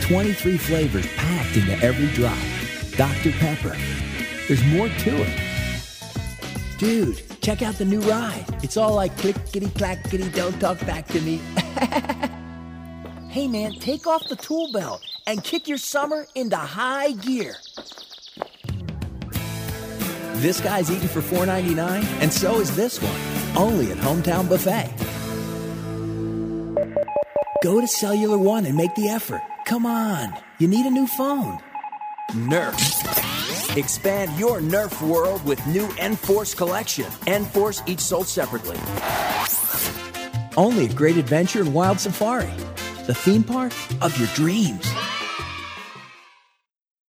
23 flavors packed into every drop. Dr. Pepper. There's more to it. Dude, check out the new ride. It's all like clickety-clackety, don't talk back to me. Hey man, take off the tool belt and kick your summer into high gear. This guy's eating for $4.99, and so is this one. Only at Hometown Buffet. Go to Cellular One and make the effort. Come on, you need a new phone. Nerf. Expand your Nerf world with new N-Force collection. N-Force, each sold separately. Only at Great Adventure and Wild Safari. The theme park of your dreams.